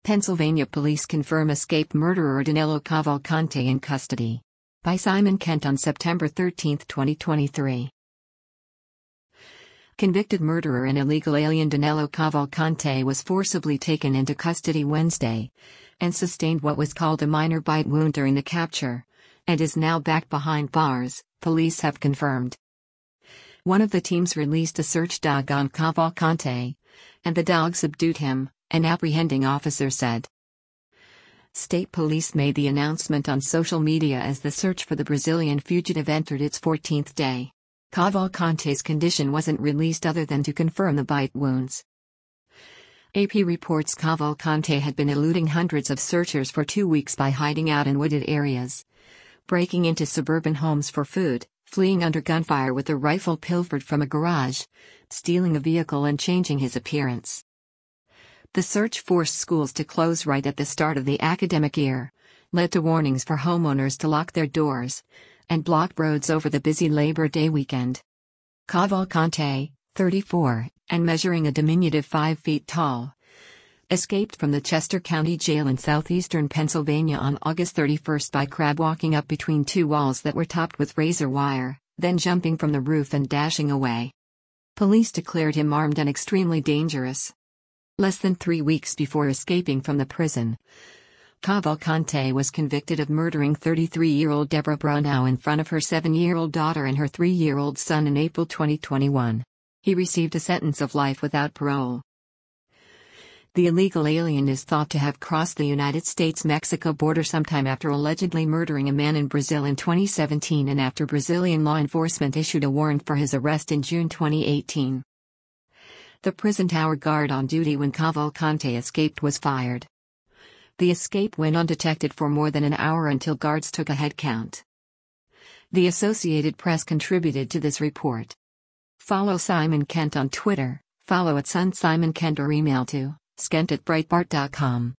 Pennsylvania police confirm escaped murderer Danilo Cavalcante in custody. By Simon Kent on September 13, 2023. Convicted murderer and illegal alien Danilo Cavalcante was forcibly taken into custody Wednesday and sustained what was called a minor bite wound during the capture, and is now back behind bars, police have confirmed. One of the teams released a search dog on Cavalcante, and the dog subdued him, an apprehending officer said. State police made the announcement on social media as the search for the Brazilian fugitive entered its 14th day. Cavalcante's condition wasn't released other than to confirm the bite wounds. AP reports Cavalcante had been eluding hundreds of searchers for 2 weeks by hiding out in wooded areas, breaking into suburban homes for food, fleeing under gunfire with a rifle pilfered from a garage, stealing a vehicle and changing his appearance. The search forced schools to close right at the start of the academic year, led to warnings for homeowners to lock their doors, and blocked roads over the busy Labor Day weekend. Cavalcante, 34, and measuring a diminutive 5 feet tall, escaped from the Chester County Jail in southeastern Pennsylvania on August 31 by crab walking up between two walls that were topped with razor wire, then jumping from the roof and dashing away. Police declared him armed and extremely dangerous. Less than 3 weeks before escaping from the prison, Cavalcante was convicted of murdering 33-year-old Deborah Brunau in front of her 7-year-old daughter and her 3-year-old son in April 2021. He received a sentence of life without parole. The illegal alien is thought to have crossed the United States-Mexico border sometime after allegedly murdering a man in Brazil in 2017 and after Brazilian law enforcement issued a warrant for his arrest in June 2018. The prison tower guard on duty when Cavalcante escaped was fired. The escape went undetected for more than an hour until guards took a head count. The Associated Press contributed to this report. Follow Simon Kent on Twitter, follow @SunSimonKent or email to skent@breitbart.com.